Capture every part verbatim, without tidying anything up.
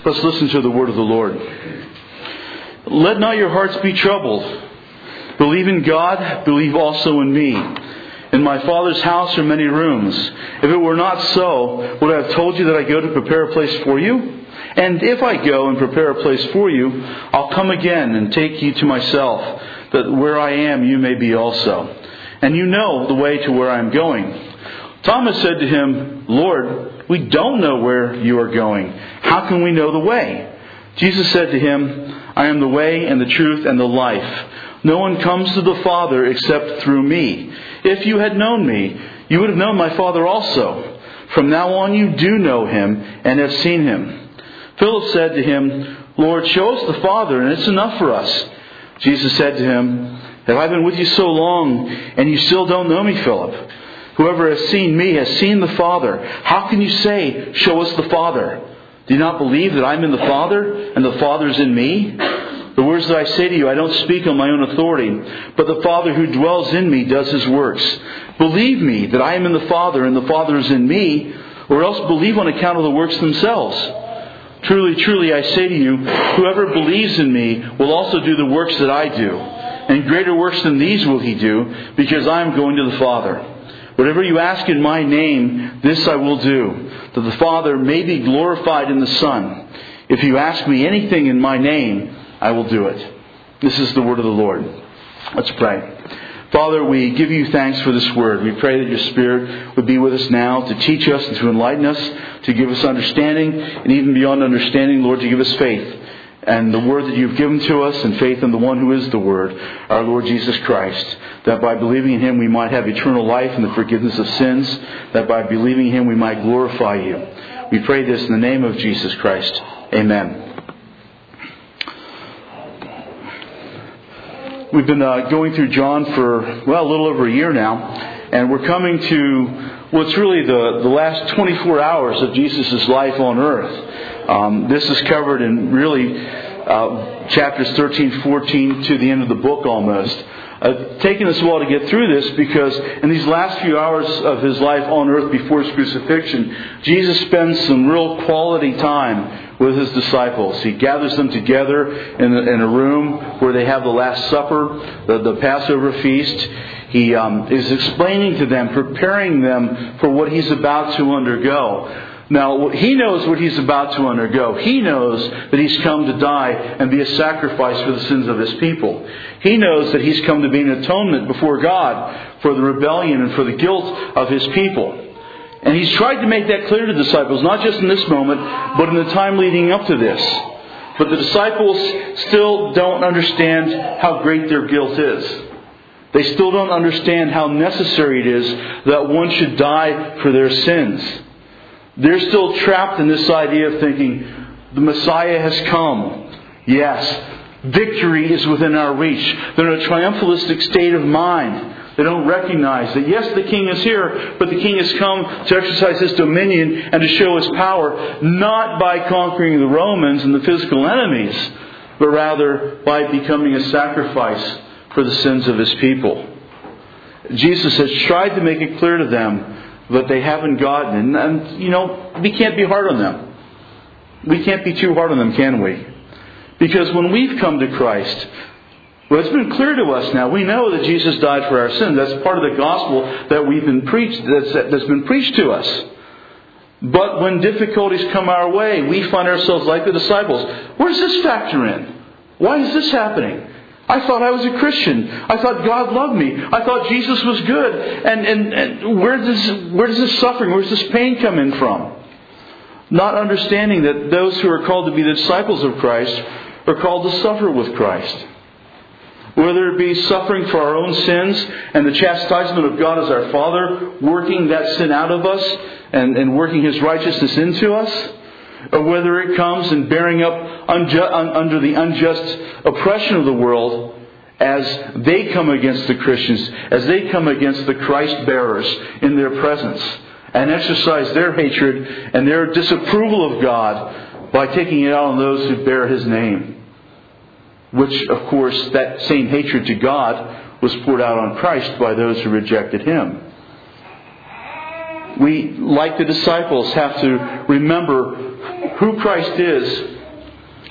Let's listen to the word of the Lord. Let not your hearts be troubled. Believe in God, believe also in me. In my Father's house are many rooms. If it were not so, would I have told you that I go to prepare a place for you? And if I go and prepare a place for you, I'll come again and take you to myself, that where I am you may be also. And you know the way to where I am going. Thomas said to him, Lord, we don't know where you are going. How can we know the way? Jesus said to him, I am the way and the truth and the life. No one comes to the Father except through me. If you had known me, you would have known my Father also. From now on you do know him and have seen him. Philip said to him, Lord, show us the Father, and it's enough for us. Jesus said to him, Have I been with you so long, and you still don't know me, Philip? Whoever has seen me has seen the Father. How can you say, show us the Father? Do you not believe that I'm in the Father, and the Father is in me? The words that I say to you, I don't speak on my own authority, but the Father who dwells in me does his works. Believe me that I am in the Father, and the Father is in me, or else believe on account of the works themselves. Truly, truly, I say to you, whoever believes in me will also do the works that I do. And greater works than these will he do, because I am going to the Father. Whatever you ask in my name, this I will do, that the Father may be glorified in the Son. If you ask me anything in my name, I will do it. This is the word of the Lord. Let's pray. Father, we give you thanks for this word. We pray that your Spirit would be with us now to teach us and to enlighten us, to give us understanding, and even beyond understanding, Lord, to give us faith. And the word that you've given to us, and faith in the one who is the Word, our Lord Jesus Christ, that by believing in him we might have eternal life and the forgiveness of sins, that by believing in him we might glorify you. We pray this in the name of Jesus Christ. Amen. We've been uh, going through John for, well, a little over a year now, and we're coming to what's really the, the last twenty-four hours of Jesus' life on earth. Um, this is covered in really uh, chapters thirteen, fourteen to the end of the book almost. Uh, taken us a while to get through this because in these last few hours of his life on earth before his crucifixion, Jesus spends some real quality time with his disciples. He gathers them together in a, in a room where they have the Last Supper, the, the Passover feast. He um, is explaining to them, preparing them for what he's about to undergo. Now, he knows what he's about to undergo. He knows that he's come to die and be a sacrifice for the sins of his people. He knows that he's come to be an atonement before God for the rebellion and for the guilt of his people. And he's tried to make that clear to the disciples, not just in this moment, but in the time leading up to this. But the disciples still don't understand how great their guilt is. They still don't understand how necessary it is that one should die for their sins. They're still trapped in this idea of thinking, the Messiah has come. Yes, victory is within our reach. They're in a triumphalistic state of mind. They don't recognize that, yes, the King is here, but the King has come to exercise his dominion and to show his power, not by conquering the Romans and the physical enemies, but rather by becoming a sacrifice for the sins of his people. Jesus has tried to make it clear to them, but they haven't gotten it. And, and, you know, we can't be hard on them. We can't be too hard on them, can we? Because when we've come to Christ, well, it's been clear to us now. We know that Jesus died for our sins. That's part of the gospel that we've been preached, that's, that's been preached to us. But when difficulties come our way, we find ourselves like the disciples. Where does this factor in? Why is this happening? I thought I was a Christian. I thought God loved me. I thought Jesus was good. And, and, and where does where does this suffering, where does this pain come in from? Not understanding that those who are called to be the disciples of Christ are called to suffer with Christ. Whether it be suffering for our own sins and the chastisement of God as our Father, working that sin out of us and, and working his righteousness into us, or whether it comes in bearing up unju- un- under the unjust oppression of the world as they come against the Christians, as they come against the Christ bearers in their presence and exercise their hatred and their disapproval of God by taking it out on those who bear his name. Which, of course, that same hatred to God was poured out on Christ by those who rejected him. We, like the disciples, have to remember who Christ is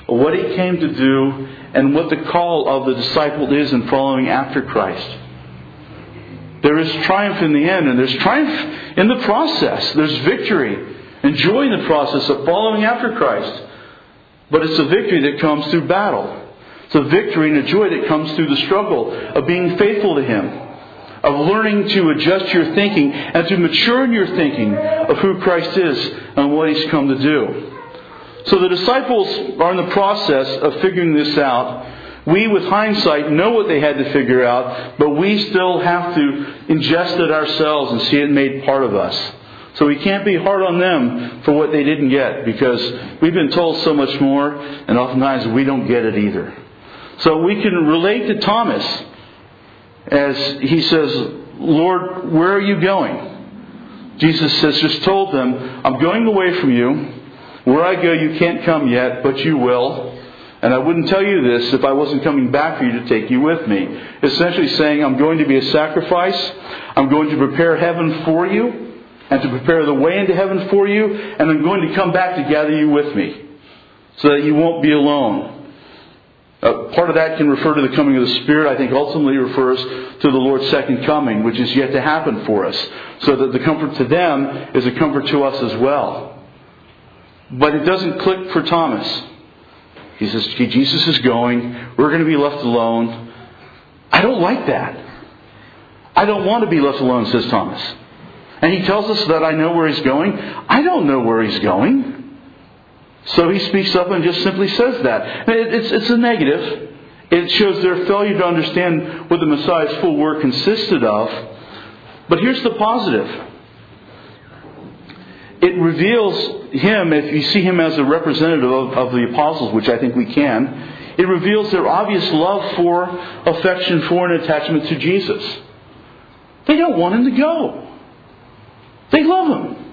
what He came to do, and what the call of the disciple is in following after Christ. There is triumph in the end, and there's triumph in the process. There's victory and joy in the process of following after Christ. But it's a victory that comes through battle. It's a victory and a joy that comes through the struggle of being faithful to Him, of learning to adjust your thinking and to mature in your thinking of who Christ is and what He's come to do. So the disciples are in the process of figuring this out. We, with hindsight, know what they had to figure out, but we still have to ingest it ourselves and see it made part of us. So we can't be hard on them for what they didn't get, because we've been told so much more, and oftentimes we don't get it either. So we can relate to Thomas as he says, Lord, where are you going? Jesus has just told them, I'm going away from you. Where I go, you can't come yet, but you will. And I wouldn't tell you this if I wasn't coming back for you to take you with me. Essentially saying, I'm going to be a sacrifice. I'm going to prepare heaven for you, and to prepare the way into heaven for you. And I'm going to come back to gather you with me, so that you won't be alone. Uh, part of that can refer to the coming of the Spirit. I think ultimately refers to the Lord's second coming, which is yet to happen for us. So that the comfort to them is a comfort to us as well. But it doesn't click for Thomas. He says, Jesus is going. We're going to be left alone. I don't like that. I don't want to be left alone, says Thomas. And he tells us that I know where He's going. I don't know where He's going. So he speaks up and just simply says that. It's, it's a negative. It shows their failure to understand what the Messiah's full work consisted of. But here's the positive. It reveals Him, if you see Him as a representative of, of the apostles, which I think we can, it reveals their obvious love for, affection for, and attachment to Jesus. They don't want Him to go. They love Him.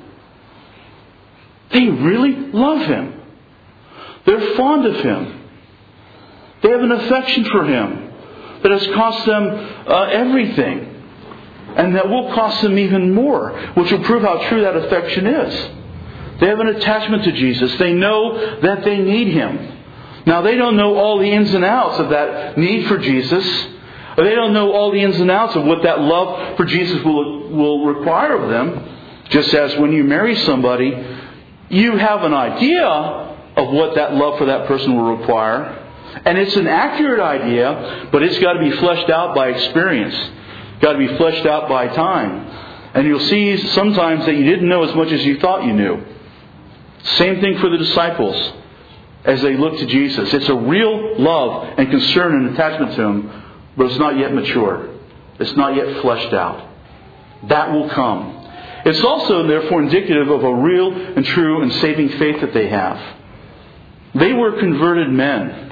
They really love Him. They're fond of Him. They have an affection for Him that has cost them uh, everything. And that will cost them even more, which will prove how true that affection is. They have an attachment to Jesus. They know that they need Him. Now, they don't know all the ins and outs of that need for Jesus. They don't know all the ins and outs of what that love for Jesus will, will require of them. Just as when you marry somebody, you have an idea of what that love for that person will require. And it's an accurate idea, but it's got to be fleshed out by experience. Got to be fleshed out by time. And you'll see sometimes that you didn't know as much as you thought you knew. Same thing for the disciples as they look to Jesus. It's a real love and concern and attachment to Him, but it's not yet mature. It's not yet fleshed out. That will come. It's also, therefore, indicative of a real and true and saving faith that they have. They were converted men.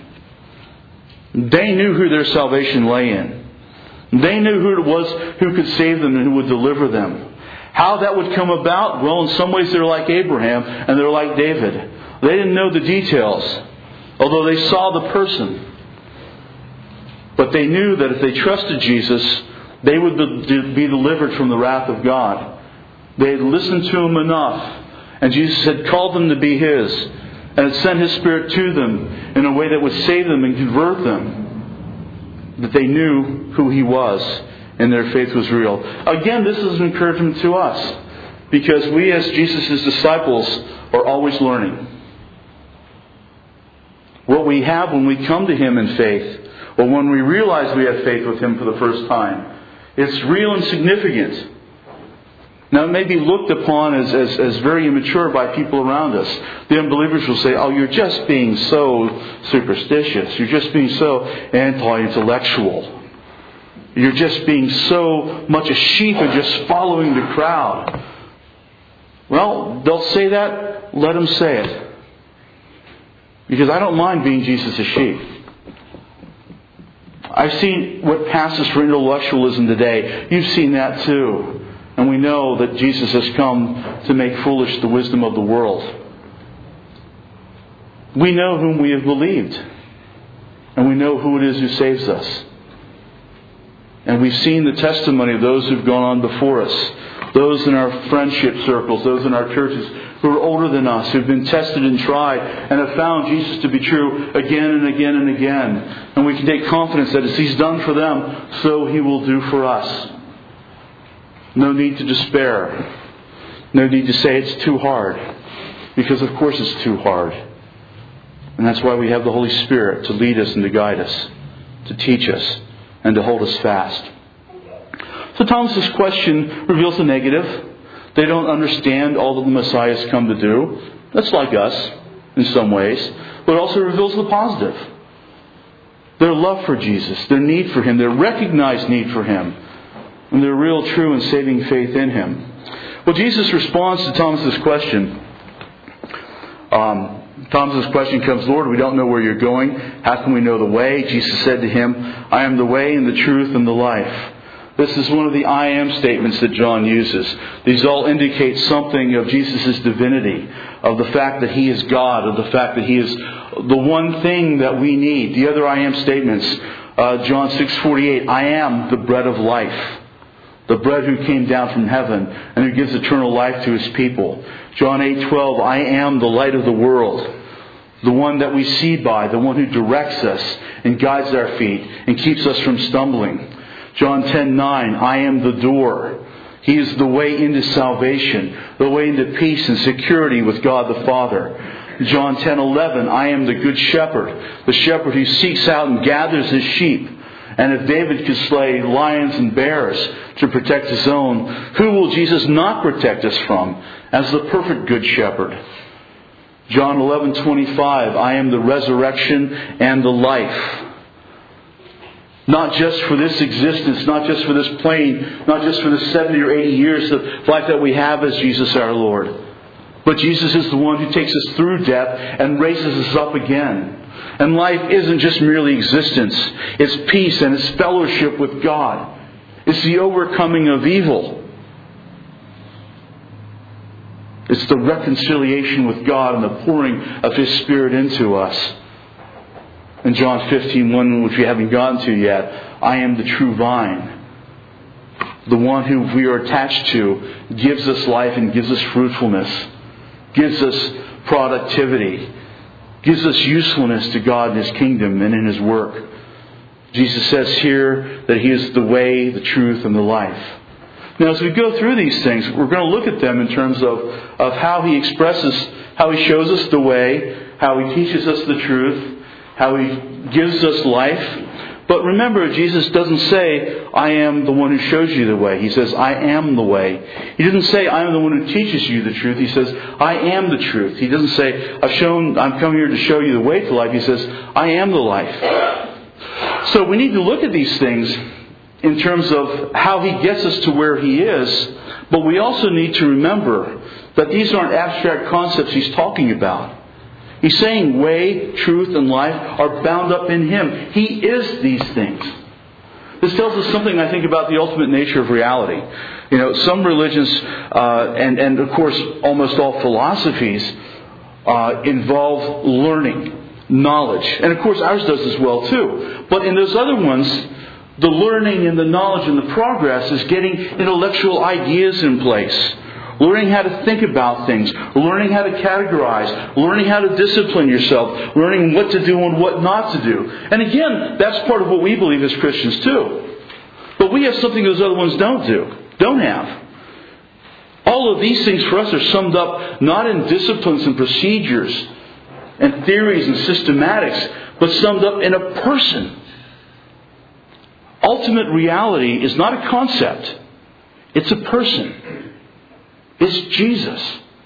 They knew who their salvation lay in. They knew who it was who could save them and who would deliver them. How that would come about? Well, in some ways they're like Abraham and they're like David. They didn't know the details, although they saw the person. But they knew that if they trusted Jesus, they would be delivered from the wrath of God. They had listened to Him enough, and Jesus had called them to be His, and had sent His Spirit to them in a way that would save them and convert them. That they knew who He was and their faith was real. Again, this is an encouragement to us, because we as Jesus' disciples are always learning. What we have when we come to Him in faith, or when we realize we have faith with Him for the first time, it's real and significant. Now, it may be looked upon as, as, as very immature by people around us. The unbelievers will say, oh, you're just being so superstitious. You're just being so anti-intellectual. You're just being so much a sheep and just following the crowd. Well, they'll say that. Let them say it. Because I don't mind being Jesus' sheep. I've seen what passes for intellectualism today. You've seen that too. And we know that Jesus has come to make foolish the wisdom of the world. We know whom we have believed. And we know who it is who saves us. And we've seen the testimony of those who've gone on before us. Those in our friendship circles, those in our churches who are older than us, who've been tested and tried, and have found Jesus to be true again and again and again. And we can take confidence that as He's done for them, so He will do for us. No need to despair. No need to say it's too hard. Because of course it's too hard. And that's why we have the Holy Spirit to lead us and to guide us, to teach us, and to hold us fast. So Thomas's question reveals the negative. They don't understand all that the Messiah has come to do. That's like us in some ways. But it also reveals the positive. Their love for Jesus, their need for Him, their recognized need for Him, and their real, true, and saving faith in Him. Well, Jesus responds to Thomas's question. Um, Thomas's question comes, Lord, we don't know where you're going. How can we know the way? Jesus said to him, I am the way and the truth and the life. This is one of the I am statements that John uses. These all indicate something of Jesus' divinity, of the fact that He is God, of the fact that He is the one thing that we need. The other I am statements, uh, John six forty-eight, I am the bread of life. The bread who came down from heaven and who gives eternal life to His people. John eight twelve, I am the light of the world. The one that we see by, the one who directs us and guides our feet and keeps us from stumbling. John ten nine, I am the door. He is the way into salvation, the way into peace and security with God the Father. John ten eleven, I am the good shepherd, the shepherd who seeks out and gathers his sheep. And if David could slay lions and bears to protect his own, who will Jesus not protect us from as the perfect good shepherd? John eleven twenty-five, I am the resurrection and the life. Not just for this existence, not just for this plane, not just for the seventy or eighty years of life that we have as Jesus our Lord. But Jesus is the one who takes us through death and raises us up again. And life isn't just merely existence. It's peace and it's fellowship with God. It's the overcoming of evil. It's the reconciliation with God and the pouring of His Spirit into us. In John fifteen one, which we haven't gotten to yet, I am the true vine. The one who we are attached to gives us life and gives us fruitfulness, gives us productivity, gives us usefulness to God and His kingdom and in His work. Jesus says here that He is the way, the truth, and the life. Now, as we go through these things, we're going to look at them in terms of, of how He expresses, how He shows us the way, how He teaches us the truth, how He gives us life. But remember, Jesus doesn't say, I am the one who shows you the way. He says, I am the way. He doesn't say, I am the one who teaches you the truth. He says, I am the truth. He doesn't say, I've shown, I'm coming here to show you the way to life. He says, I am the life. So we need to look at these things in terms of how He gets us to where He is. But we also need to remember that these aren't abstract concepts He's talking about. He's saying way, truth, and life are bound up in Him. He is these things. This tells us something, I think, about the ultimate nature of reality. You know, some religions, uh, and, and of course almost all philosophies, uh, involve learning, knowledge. And of course ours does as well too. But in those other ones, the learning and the knowledge and the progress is getting intellectual ideas in place. Learning how to think about things, learning how to categorize, learning how to discipline yourself, learning what to do and what not to do. And again, that's part of what we believe as Christians too. But we have something those other ones don't do, don't have. All of these things for us are summed up not in disciplines and procedures and theories and systematics, but summed up in a person. Ultimate reality is not a concept. It's a person. It's Jesus.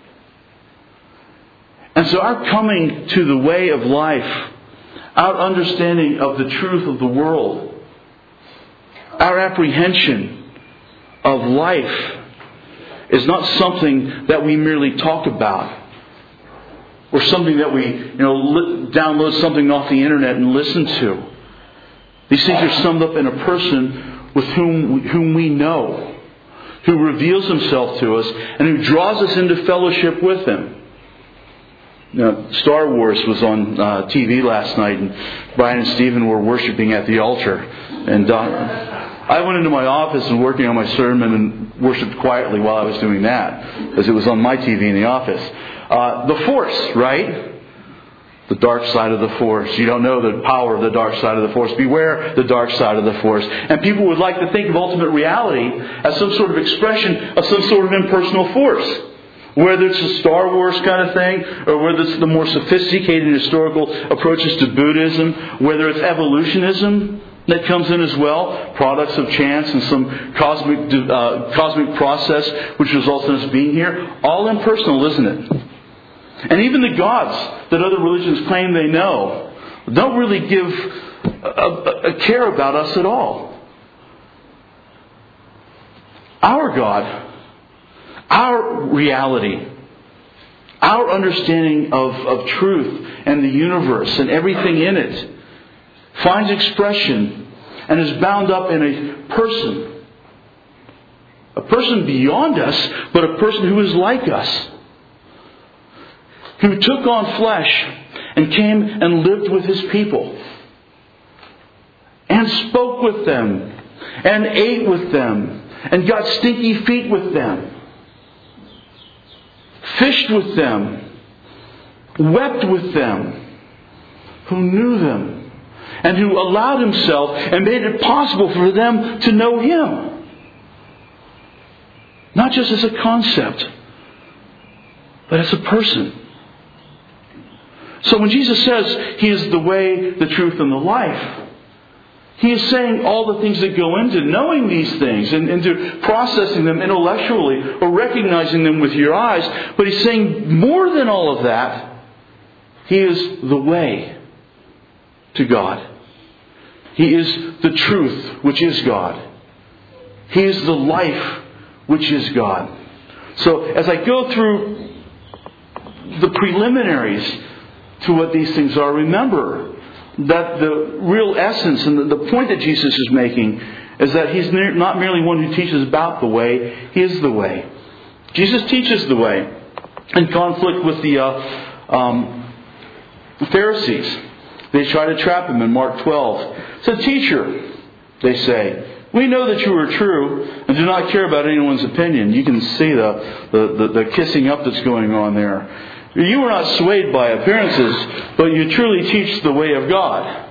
And so our coming to the way of life, our understanding of the truth of the world, our apprehension of life is not something that we merely talk about, or something that we, you know, li- download something off the internet and listen to. These things are summed up in a person with whom whom we know, who reveals Himself to us and who draws us into fellowship with Him. You know, Star Wars was on uh, T V last night, and Brian and Stephen were worshiping at the altar. And uh, I went into my office and working on my sermon and worshiped quietly while I was doing that, because it was on my T V in the office. Uh, the Force, right? The dark side of the Force. You don't know the power of the dark side of the Force. Beware the dark side of the Force. And people would like to think of ultimate reality as some sort of expression of some sort of impersonal force. Whether it's a Star Wars kind of thing, or whether it's the more sophisticated historical approaches to Buddhism, whether it's evolutionism that comes in as well, products of chance and some cosmic uh, cosmic process which results in us being here. All impersonal, isn't it? And even the gods that other religions claim they know don't really give a, a, a care about us at all. Our God, our reality, our understanding of, of truth and the universe and everything in it finds expression and is bound up in a person. A person beyond us, but a person who is like us. Who took on flesh and came and lived with His people. And spoke with them. And ate with them. And got stinky feet with them. Fished with them. Wept with them. Who knew them. And who allowed Himself and made it possible for them to know Him. Not just as a concept, but as a person. So when Jesus says He is the way, the truth, and the life, He is saying all the things that go into knowing these things and into processing them intellectually or recognizing them with your eyes. But He's saying more than all of that, He is the way to God. He is the truth, which is God. He is the life, which is God. So as I go through the preliminaries to what these things are, remember that the real essence and the, the point that Jesus is making is that He's ne- not merely one who teaches about the way, He is the way. Jesus teaches the way in conflict with the uh, um, Pharisees. They try to trap Him in Mark twelve. So, teacher, they say, we know that you are true and do not care about anyone's opinion. You can see the, the, the, the kissing up that's going on there. You are not swayed by appearances, but you truly teach the way of God.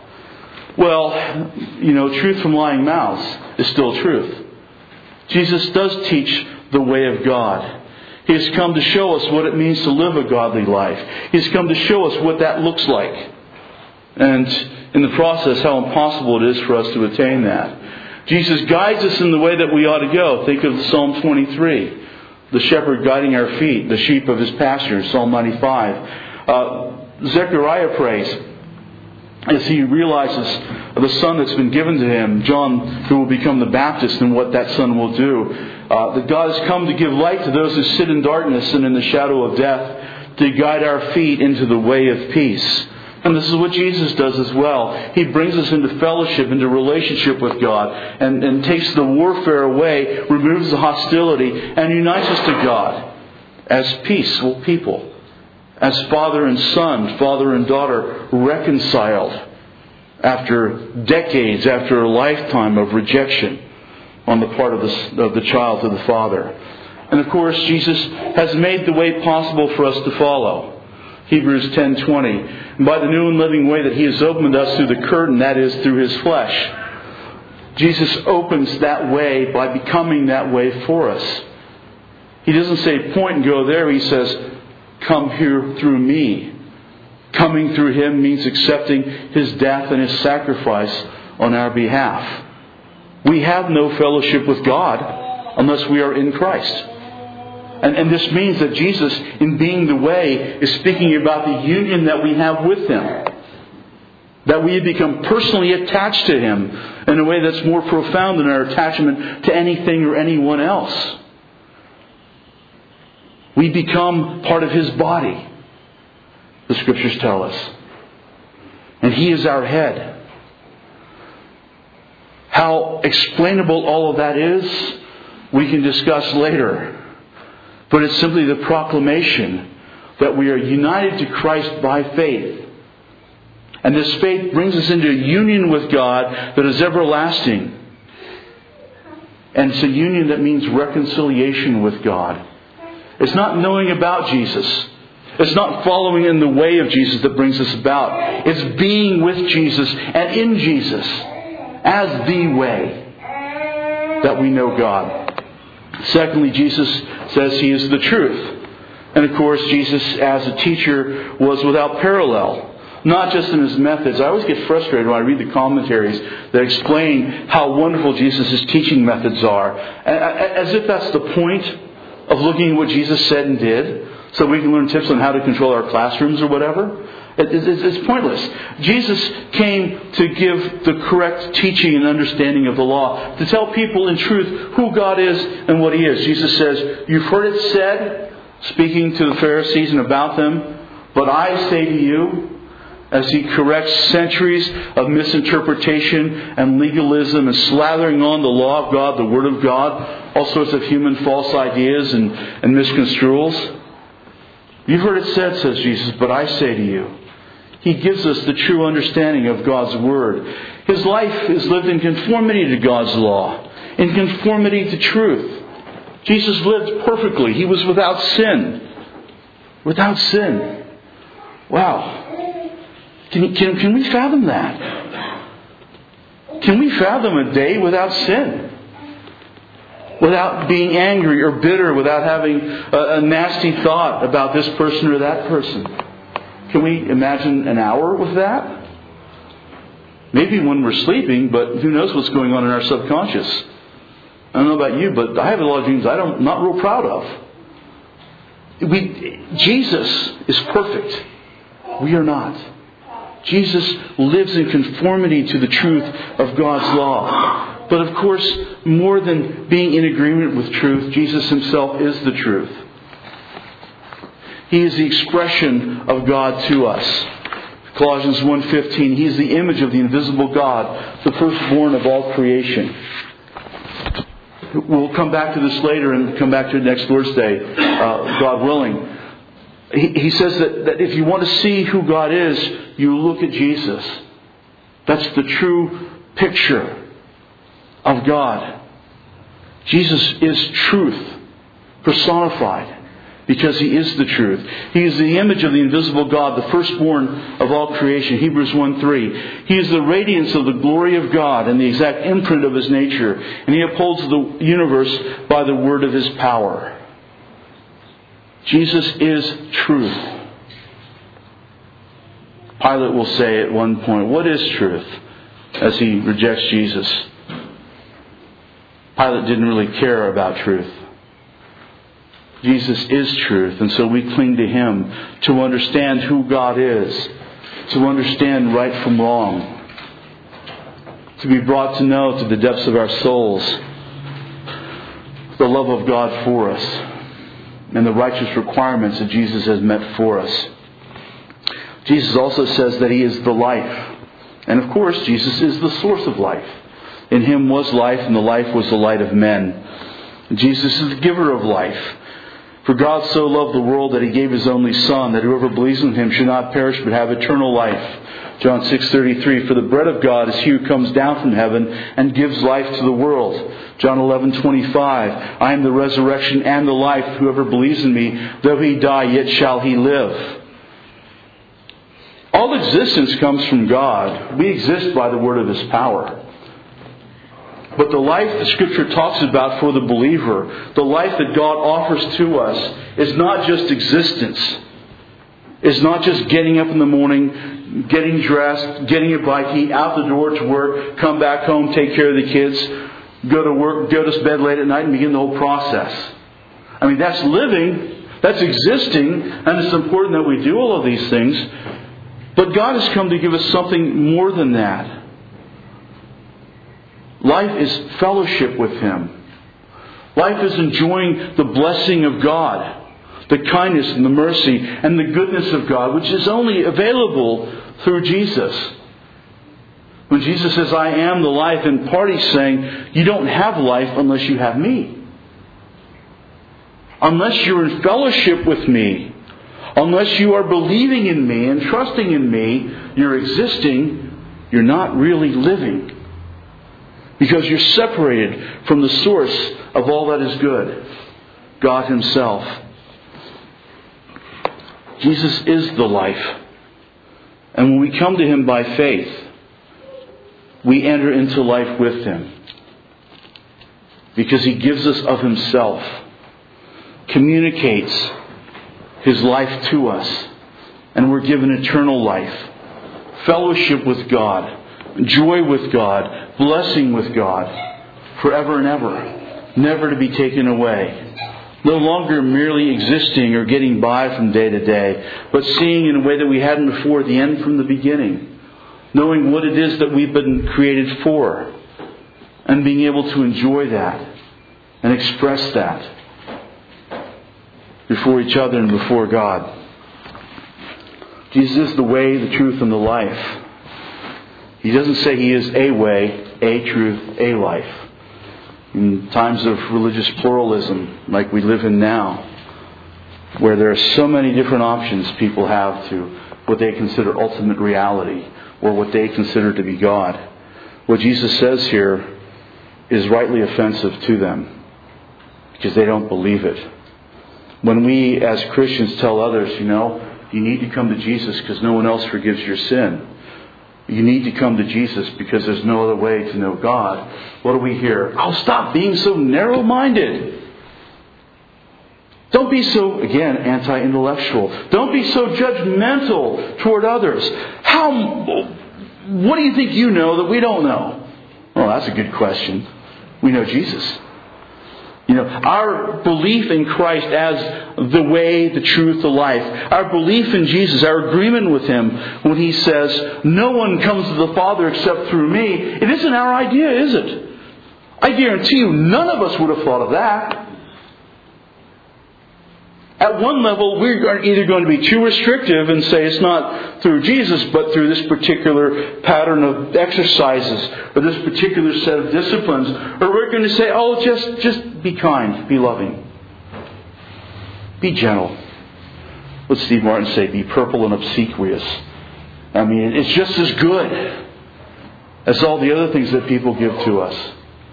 Well, you know, truth from lying mouths is still truth. Jesus does teach the way of God. He has come to show us what it means to live a godly life. He has come to show us what that looks like. And in the process, how impossible it is for us to attain that. Jesus guides us in the way that we ought to go. Think of Psalm twenty-three. The shepherd guiding our feet, the sheep of His pasture, Psalm ninety-five. Uh, Zechariah prays as he realizes the Son that's been given to him, John, who will become the Baptist, and what that Son will do. Uh, that God has come to give light to those who sit in darkness and in the shadow of death, to guide our feet into the way of peace. And this is what Jesus does as well. He brings us into fellowship, into relationship with God, and, and takes the warfare away, removes the hostility, and unites us to God as peaceful people. As father and son, father and daughter, reconciled after decades, after a lifetime of rejection on the part of the, of the child to the father. And of course, Jesus has made the way possible for us to follow. Hebrews ten twenty. By the new and living way that He has opened us through the curtain, that is, through His flesh. Jesus opens that way by becoming that way for us. He doesn't say point and go there. He says, come here through me. Coming through Him means accepting His death and His sacrifice on our behalf. We have no fellowship with God unless we are in Christ. And, and this means that Jesus, in being the way, is speaking about the union that we have with Him. That we become personally attached to Him in a way that's more profound than our attachment to anything or anyone else. We become part of His body, the Scriptures tell us. And He is our head. How explainable all of that is, we can discuss later. But it's simply the proclamation that we are united to Christ by faith. And this faith brings us into a union with God that is everlasting. And it's a union that means reconciliation with God. It's not knowing about Jesus. It's not following in the way of Jesus that brings us about. It's being with Jesus and in Jesus as the way that we know God. Secondly, Jesus says He is the truth. And of course, Jesus as a teacher was without parallel. Not just in His methods. I always get frustrated when I read the commentaries that explain how wonderful Jesus' teaching methods are. As if that's the point of looking at what Jesus said and did, so we can learn tips on how to control our classrooms or whatever. It's pointless. Jesus came to give the correct teaching and understanding of the law, to tell people in truth who God is and what He is. Jesus says, "You've heard it said," speaking to the Pharisees and about them, "but I say to you," as He corrects centuries of misinterpretation and legalism and slathering on the law of God, the Word of God, all sorts of human false ideas and, and misconstruals. "You've heard it said," says Jesus, "but I say to you." He gives us the true understanding of God's Word. His life is lived in conformity to God's law, in conformity to truth. Jesus lived perfectly. He was without sin. Without sin. Wow. Can, can, can we fathom that? Can we fathom a day without sin? Without being angry or bitter, without having a, a nasty thought about this person or that person? Can we imagine an hour with that? Maybe when we're sleeping, but who knows what's going on in our subconscious? I don't know about you, but I have a lot of dreams I don't, I'm not real proud of. We, Jesus is perfect. We are not. Jesus lives in conformity to the truth of God's law. But of course, more than being in agreement with truth, Jesus Himself is the truth. He is the expression of God to us. Colossians one fifteen, He is the image of the invisible God, the firstborn of all creation. We'll come back to this later and come back to it next Lord's Day, uh, God willing. He, he says that, that if you want to see who God is, you look at Jesus. That's the true picture of God. Jesus is truth personified because He is the truth. He is the image of the invisible God, the firstborn of all creation. Hebrews one three. He is the radiance of the glory of God and the exact imprint of His nature. And He upholds the universe by the word of His power. Jesus is truth. Pilate will say at one point, "What is truth?" as he rejects Jesus. Pilate didn't really care about truth. Jesus is truth, and so we cling to Him to understand who God is, to understand right from wrong, to be brought to know to the depths of our souls the love of God for us and the righteous requirements that Jesus has met for us. Jesus also says that He is the life. And of course, Jesus is the source of life. In Him was life, and the life was the light of men. Jesus is the giver of life. For God so loved the world that He gave His only Son, that whoever believes in Him should not perish but have eternal life. John six thirty-three, "For the bread of God is He who comes down from heaven and gives life to the world." John eleven twenty-five, "I am the resurrection and the life. Whoever believes in Me, though he die, yet shall he live." All existence comes from God. We exist by the word of His power. But the life that Scripture talks about for the believer, the life that God offers to us, is not just existence. It's not just getting up in the morning, getting dressed, getting a bike, eat, out the door to work, come back home, take care of the kids, go to work, go to bed late at night and begin the whole process. I mean, that's living, that's existing, and it's important that we do all of these things. But God has come to give us something more than that. Life is fellowship with Him. Life is enjoying the blessing of God, the kindness and the mercy and the goodness of God, which is only available through Jesus. When Jesus says, "I am the life," in part He's saying, you don't have life unless you have Me. Unless you're in fellowship with Me, unless you are believing in Me and trusting in Me, you're existing, you're not really living. Because you're separated from the source of all that is good, God Himself. Jesus is the life. And when we come to Him by faith, we enter into life with Him. Because He gives us of Himself, communicates His life to us, and we're given eternal life, fellowship with God, joy with God, blessing with God, forever and ever, never to be taken away. No longer merely existing or getting by from day to day, but seeing in a way that we hadn't before, the end from the beginning. Knowing what it is that we've been created for, and being able to enjoy that and express that before each other and before God. Jesus is the way, the truth, and the life. He doesn't say He is a way, a truth, a life. In times of religious pluralism like we live in now, where there are so many different options people have to what they consider ultimate reality or what they consider to be God, what Jesus says here is rightly offensive to them because they don't believe it. When we as Christians tell others, you know, you need to come to Jesus because no one else forgives your sin. You need to come to Jesus because there's no other way to know God. What do we hear? Oh, stop being so narrow-minded. Don't be so, again, anti-intellectual. Don't be so judgmental toward others. How? What do you think you know that we don't know? Well, that's a good question. We know Jesus. You know, our belief in Christ as the way, the truth, the life. Our belief in Jesus, our agreement with Him when He says, no one comes to the Father except through me. It isn't our idea, is it? I guarantee you, none of us would have thought of that. At one level, we're either going to be too restrictive and say it's not through Jesus, but through this particular pattern of exercises or this particular set of disciplines. Or we're going to say, oh, just, just be kind, be loving, be gentle. Let Steve Martin say, be purple and obsequious. I mean, it's just as good as all the other things that people give to us.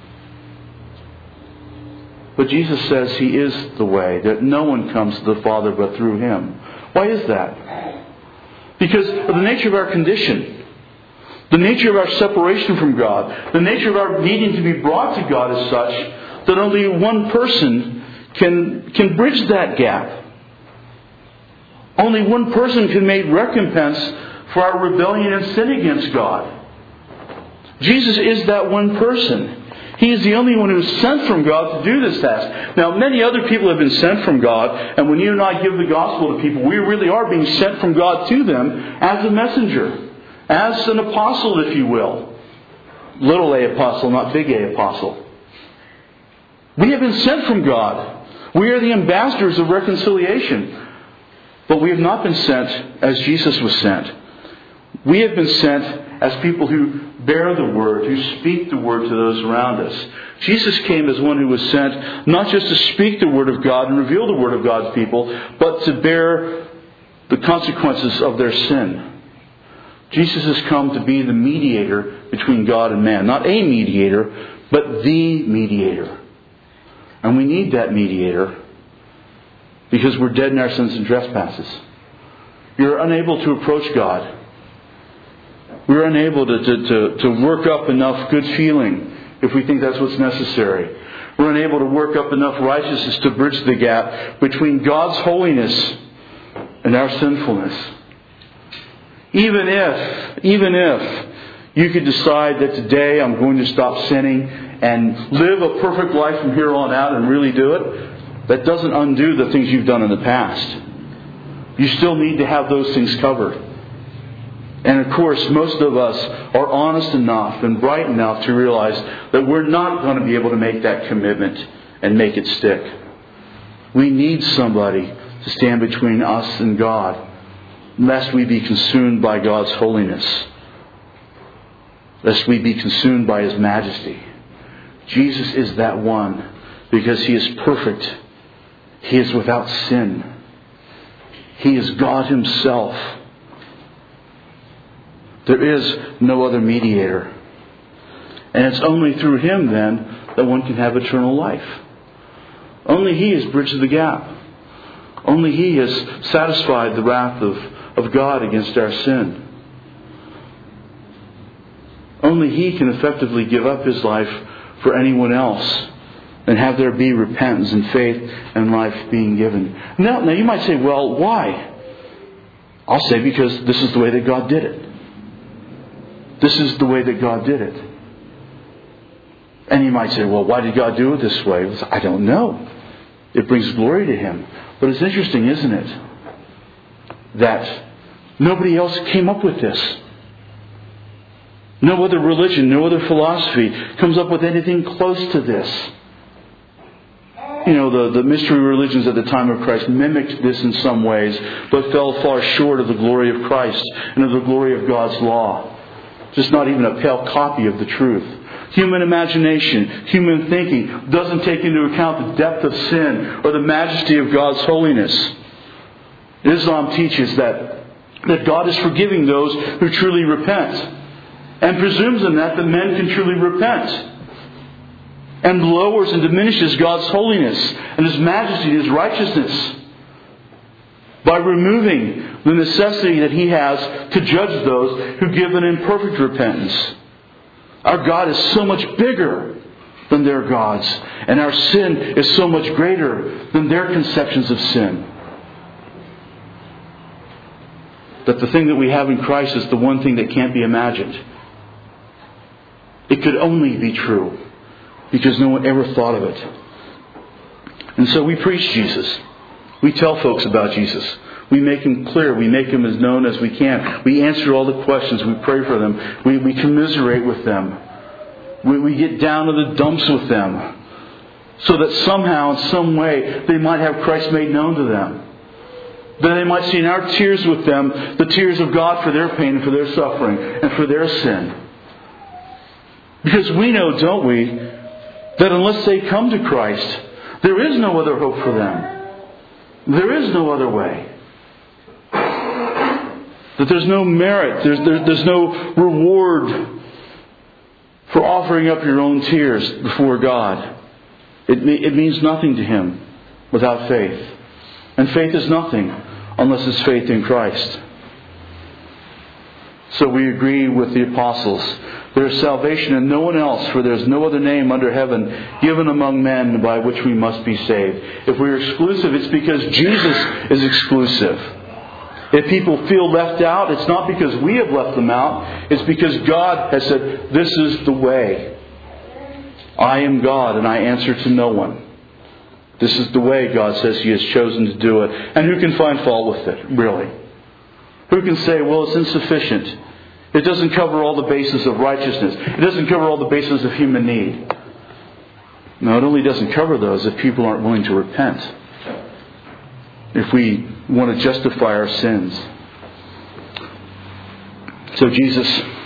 But Jesus says He is the way, that no one comes to the Father but through Him. Why is that? Because of the nature of our condition, the nature of our separation from God, the nature of our needing to be brought to God is such that only one person can, can bridge that gap. Only one person can make recompense for our rebellion and sin against God. Jesus is that one person. He is the only one who is sent from God to do this task. Now, many other people have been sent from God, and when you and I give the gospel to people, we really are being sent from God to them as a messenger, as an apostle, if you will. Little a apostle, not big A apostle. We have been sent from God. We are the ambassadors of reconciliation. But we have not been sent as Jesus was sent. We have been sent as people who bear the Word, who speak the Word to those around us. Jesus came as one who was sent not just to speak the Word of God and reveal the Word of God's people, but to bear the consequences of their sin. Jesus has come to be the mediator between God and man. Not a mediator, but the mediator. And we need that mediator because we're dead in our sins and trespasses. You're unable to approach God. We're unable to, to, to, to work up enough good feeling if we think that's what's necessary. We're unable to work up enough righteousness to bridge the gap between God's holiness and our sinfulness. Even if, even if you could decide that today I'm going to stop sinning and live a perfect life from here on out and really do it, that doesn't undo the things you've done in the past. You still need to have those things covered. And of course, most of us are honest enough and bright enough to realize that we're not going to be able to make that commitment and make it stick. We need somebody to stand between us and God, lest we be consumed by God's holiness, lest we be consumed by His majesty. Jesus is that one because He is perfect. He is without sin. He is God Himself. There is no other mediator. And it's only through Him then that one can have eternal life. Only He has bridged the gap. Only He has satisfied the wrath of, of God against our sin. Only He can effectively give up His life for anyone else and have there be repentance and faith and life being given. Now, now you might say, well, why? I'll say because this is the way that God did it. This is the way that God did it. And you might say, well, why did God do it this way? I don't know. It brings glory to Him. But it's interesting, isn't it? That nobody else came up with this. No other religion, no other philosophy comes up with anything close to this. You know, the, the mystery religions at the time of Christ mimicked this in some ways, but fell far short of the glory of Christ and of the glory of God's law. Just not even a pale copy of the truth. Human imagination, human thinking doesn't take into account the depth of sin or the majesty of God's holiness. Islam teaches that, that God is forgiving those who truly repent, and presumes in that that men can truly repent, and lowers and diminishes God's holiness and His majesty and His righteousness by removing the necessity that He has to judge those who give an imperfect repentance. Our God is so much bigger than their gods, and our sin is so much greater than their conceptions of sin. That the thing that we have in Christ is the one thing that can't be imagined. It could only be true because no one ever thought of it. And so we preach Jesus. We tell folks about Jesus. We make Him clear. We make Him as known as we can. We answer all the questions. We pray for them. We, we commiserate with them. We, we get down to the dumps with them, so that somehow, in some way, they might have Christ made known to them. That they might see in our tears with them the tears of God for their pain and for their suffering and for their sin. Because we know, don't we, that unless they come to Christ, there is no other hope for them. There is no other way. That there's no merit, there's, there, there's no reward for offering up your own tears before God. It, it means nothing to Him without faith. And faith is nothing unless it's faith in Christ. So we agree with the apostles. There is salvation in no one else, for there is no other name under heaven given among men by which we must be saved. If we are exclusive, it's because Jesus is exclusive. If people feel left out, it's not because we have left them out. It's because God has said, this is the way. I am God and I answer to no one. This is the way God says He has chosen to do it. And who can find fault with it, really? Who can say, well, it's insufficient. It doesn't cover all the bases of righteousness. It doesn't cover all the bases of human need. No, it only doesn't cover those if people aren't willing to repent. If we want to justify our sins. So Jesus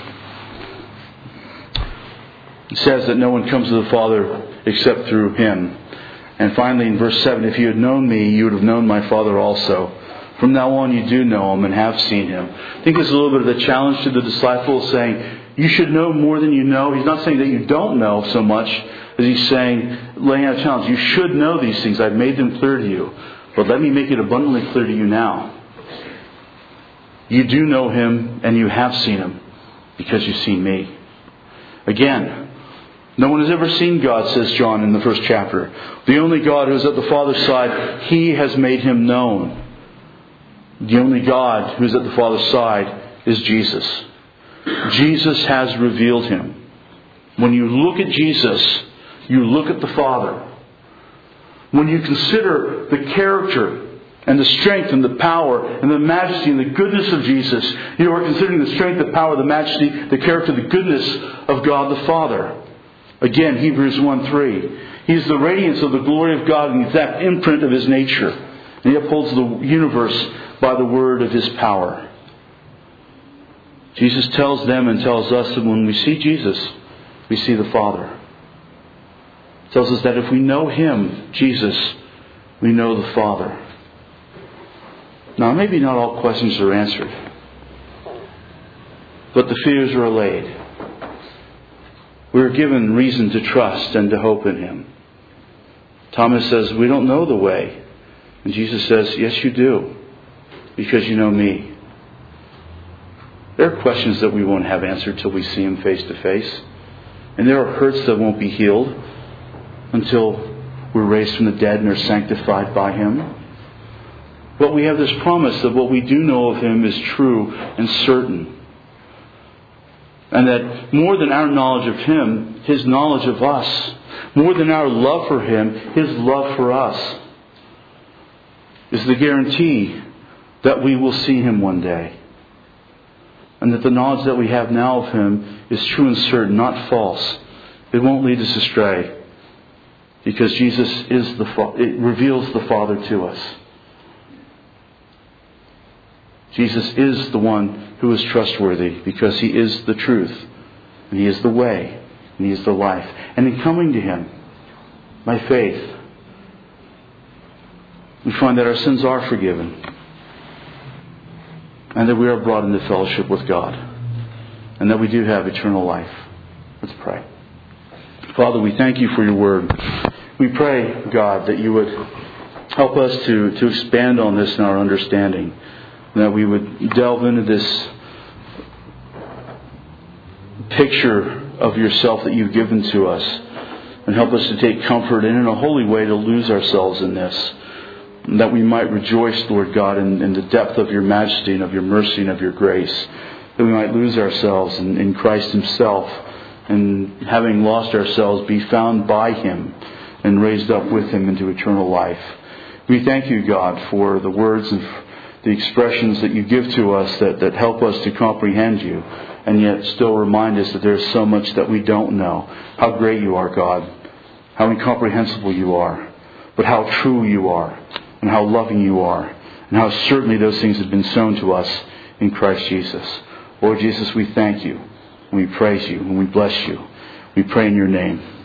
says that no one comes to the Father except through Him. And finally in verse seven, if you had known me, you would have known my Father also. From now on you do know Him and have seen Him. I think it's a little bit of a challenge to the disciples, saying, you should know more than you know. He's not saying that you don't know so much as He's saying, laying out a challenge. You should know these things. I've made them clear to you. But let me make it abundantly clear to you now. You do know Him and you have seen Him because you've seen me. Again, no one has ever seen God, says John in the first chapter. The only God who is at the Father's side, He has made Him known. The only God who is at the Father's side is Jesus. Jesus has revealed Him. When you look at Jesus, you look at the Father. When you consider the character and the strength and the power and the majesty and the goodness of Jesus, you are considering the strength, the power, the majesty, the character, the goodness of God the Father. Again, Hebrews one three. He is the radiance of the glory of God and the exact imprint of His nature. And He upholds the universe by the word of His power. Jesus tells them and tells us that when we see Jesus, we see the Father. It tells us that if we know Him, Jesus, we know the Father. Now, maybe not all questions are answered, but the fears are allayed. we're given reason to trust and to hope in Him. Thomas says, we don't know the way. And Jesus says, yes, you do, because you know me. There are questions that we won't have answered till we see Him face to face. And there are hurts that won't be healed until we're raised from the dead and are sanctified by Him. But we have this promise that what we do know of Him is true and certain. And that more than our knowledge of Him, His knowledge of us, more than our love for Him, His love for us, is the guarantee that we will see Him one day. And that the knowledge that we have now of Him is true and certain, not false. It won't lead us astray. Because Jesus is the it reveals the Father to us. Jesus is the one who is trustworthy because He is the truth. And He is the way. And He is the life. And in coming to Him by faith, we find that our sins are forgiven. And that we are brought into fellowship with God. And that we do have eternal life. Let's pray. Father, we thank You for Your word. We pray, God, that You would help us to, to expand on this in our understanding. And that we would delve into this picture of Yourself that You've given to us. And help us to take comfort and in a holy way to lose ourselves in this. And that we might rejoice, Lord God, in, in the depth of Your majesty and of Your mercy and of Your grace. That we might lose ourselves in, in Christ Himself. And having lost ourselves, be found by Him and raised up with Him into eternal life. We thank You, God, for the words and the expressions that You give to us that, that help us to comprehend You, and yet still remind us that there is so much that we don't know. How great You are, God. How incomprehensible You are. But how true You are. And how loving You are. And how certainly those things have been sown to us in Christ Jesus. Lord Jesus, we thank You. And we praise You. And we bless You. We pray in Your name.